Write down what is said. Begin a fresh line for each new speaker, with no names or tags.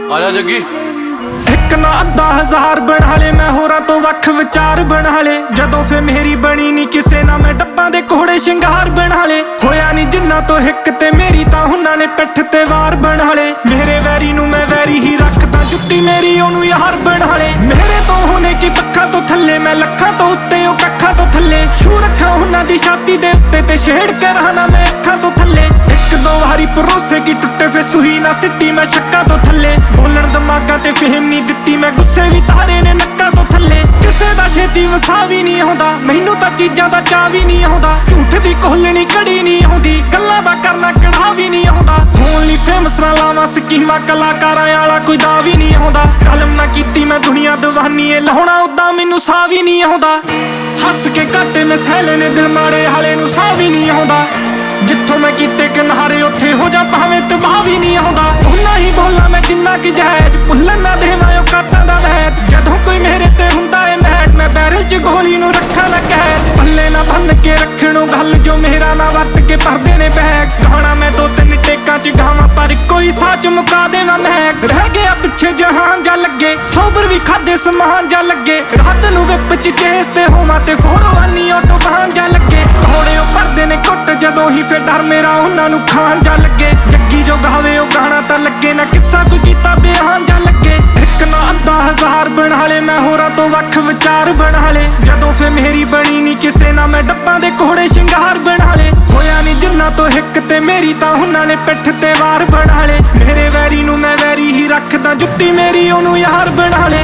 ਆਜਾ ਜੱਗੀ।
ਇੱਕ ਨਾ ਅੱਧਾ ਹਜ਼ਾਰ ਬਣਾ ਲੇ ਮੈਂ ਹੋਰਾਂ ਤੋਂ ਵੱਖ ਵਿਚਾਰ ਬਣਾ ਲੇ। ਜਦੋਂ ਫੇ ਮੇਰੀ ਬਣੀ ਨਹੀਂ ਕਿਸੇ ਨਾਲ ਮੈਂ ਡੱਬਾਂ ਦੇ ਕੋੜੇ ਸ਼ਿੰਗਾਰ ਬਣਾ ਲੇ। ਹੋਇਆ ਨਹੀਂ ਜਿੰਨਾ ਤੋਂ ਹਿੱਕ ਤੇ ਮੇਰੀ ਤਾਂ ਉਹਨਾਂ ਨੇ ਪਿੱਠ ਤੇ ਵਾਰ ਬਣਾ ਲੇ। ਮੇਰੇ ਵੈਰੀ ਨੂੰ ਮੈਂ ਵੈਰੀ ਹੀ ਰੱਖਦਾ, ਜੁੱਤੀ ਮੇਰੀ ਉਹਨੂੰ ਯਾਰ ਬਣਾ ਲੇ। ਮੇਰੇ ਤੋਂ ਹੋਣੇ ਕੀ ਪੱਖਾਂ ਤੋਂ ਥੱਲੇ, ਮੈਂ ਲੱਖਾਂ ਤੋਂ ਉੱਤੇ ਉਹ ਕੱਖਾਂ ਤੋਂ ਥੱਲੇ। ਛੂ ਰੱਖਾਂ ਉਹਨਾਂ ਦੀ ਛਾਤੀ ਦੇ ਉੱਤੇ ਤੇ ਛੇੜ ਕੇ ਰਹਿਣਾ ਮੈਂ ਅੱਖਾਂ ਤੋਂ ਥੱਲੇ। ਇੱਕ ਦੋ ਵਾਰੀ ਭਰੋਸੇ ਕੀ ਟੁੱਟੇ ਫੇ ਸੂਈ ਨਾ ਸਿੱਟੀ ਮੈਂ ਛੱਕਾਂ ਤੋਂ ਥੱਲੇ। ਬੋਲਣ ਦਿਮਾਗਾਂ ਤੇ ਫਹਿਮ ਨਹੀਂ ਦਿੱਤੀ ਮੈਂ, ਗੁੱਸੇ ਵੀ ਤਾਰੇ ਨੇ ਨੱਕਾਂ ਤੋਂ ਥੱਲੇ। ਕਿਸੇ ਦਾ ਛੇਤੀ ਵਸਾ ਵੀ ਨਹੀਂ ਆਉਂਦਾ, ਮੈਨੂੰ ਤਾਂ ਚੀਜ਼ਾਂ ਦਾ ਚਾਅ ਵੀ ਨਹੀਂ ਆਉਂਦਾ। ਝੂਠ ਦੀ ਕੋਹਲਣੀ ਕੜੀ ਨਹੀਂ ਆਉਂਦੀ, ਗੱਲਾਂ ਦਾ ਕਰਨਾ ਕੜਾ ਵੀ ਨਹੀਂ ਆਉਂਦਾ। ਹੋਣ ਲਈ ਫੇਮਸ ਨਾ ਲਾਵਾਂ ਸਕੀਮਾਂ, ਕਲਾਕਾਰਾਂ ਵਾਲਾ ਕੋਈ ਦਾ ਵੀ ਨਹੀਂ ਆਉਂਦਾ। ਕਲਮ ਨਾ ਕੀਤੀ ਮੈਂ ਦੁਨੀਆ ਦੀਵਾਨੀ ਏ, ਲਾਉਣਾ ਉਦਾਂ ਮੈਨੂੰ ਸਾਹ ਵੀ ਨਹੀਂ ਆਉਂਦਾ। ਹੱਸ ਕੇ ਘਾਟੇ ਮੈਂ ਸਹਿਲੇ ਨੇ ਦਿਲ ਮਾਰੇ ਹਾਲੇ ਨੂੰ ਸਾਹ ਵੀ ਨਹੀਂ ਆਉਂਦਾ। ਜਿੱਥੋਂ ਮੈਂ ਕੀਤੇ ਕਿਨਾਰੇ ਉੱਥੇ ਹੋ ਜਾ ਭਾਵੇਂ ਤਬਾਹ ਵੀ ਨਹੀਂ ਆਉਂਦਾ। ਉਹਨਾਂ ਹੀ ਬੋਲਾਂ ਮੈਂ ਜਿੰਨਾ ਕਿ ਜਹਿਜ, ਭੁੱਲਣ ਨਾ ਦੇਵਾਂ ਉਹ ਕਾਟਾਂ ਦਾ ਵੈਦ। ਜਦੋਂ ਕੋਈ ਮੇਰੇ ਤੇ ਹੁੰਦਾ ਏ ਮੈਟ, ਮੈਂ ਬੈਰਲ 'ਚ ਗੋਲੀ ਨੂੰ ਰੱਖਾਂ ਨਾ ਕੈਦ। ਪੱਲੇ ਨਾ ਬੰਨ ਕੇ ਰੱਖਣੋਂ ਗੱਲ ਜੋ ਮੇਰਾ ਨਾ ਵਰਤ ਕੇ ਭਰਦੇ ਨੇ ਬੈਗ। ਗਾਣਾ ਮੈਂ ਦੋ ਤਿੰਨ ਟੇਕਾਂ 'ਚ ਗਾਵਾਂ ਪਰ ਕੋਈ ਸਾਚ ਮੁਕਾ ਦੇਵਾਂ ਮਹਿਕ। ਰਹਿ ਗਿਆ ਪਿੱਛੇ ਜਹਾਨ ਜਾ ਲੱਗੇ, ਸੋਬਰ ਵੀ ਖਾਦੇ ਸਮਾਨ ਜਾ ਲੱਗੇ। ਰਾਤ ਨੂੰ ਵਿਪ 'ਚ ਚੇਸ ਤੇ ਹੋਵਾਂ ਤੇ ਫੋਰਵਾਨੀ ਆਟੋ ਬਹਾਨ ਜਾ ਲੱਗੇ। ਘੋੜੇ ਉਹ ਭਰਦੇ ਨੇ ਕੁੱਟ ਜਦੋਂ ਹੀ ਫੇ ਡਰ ਮੇਰਾ ਉਹਨਾਂ ਨੂੰ ਖਾਣ ਜਾ ਲੱਗੇ। ਜੱਗੀ ਜੋ ਗਾਵੇ ਉਹ ਗਾਣਾ ਤਾਂ ਲੱਗੇ ਨਾ, ਕਿੱਸਾ ਕੋਈ ਕੀਤਾ ਬਿਆਨ ਜਾ ਲੱਗੇ। ਇੱਕ ਨਾ ਅੱਧਾ ਹਜ਼ਾਰ ਬਣਾ ਲੇ ਮੈਂ ਹੋਰਾਂ ਤੋਂ ਵੱਖ ਵਿਚਾਰ ਬਣਾ ਲੇ। ਜਦੋਂ ਫੇ ਮੇਰੀ ਬਣੀ ਨਹੀਂ ਕਿਸੇ ਨਾਲ ਮੈਂ ਡੱਬਾਂ ਦੇ ਕੋੜੇ ਸ਼ਿੰਗਾਰ ਬਣਾ ਲੇ। ਹੋਇਆ ਨਹੀਂ ਜਿੰਨਾ ਤੋਂ ਹਿੱਕ ਤੇ ਮੇਰੀ ਤਾਂ ਉਹਨਾਂ ਨੇ ਪਿੱਠ ਤੇ ਵਾਰ ਬਣਾ ਲੇ। ਮੇਰੇ ਵੈਰੀ ਨੂੰ ਮੈਂ ਵੈਰੀ ਹੀ ਰੱਖਦਾ, ਜੁੱਤੀ ਮੇਰੀ ਉਹਨੂੰ ਯਾਰ ਬਣਾ ਲੇ।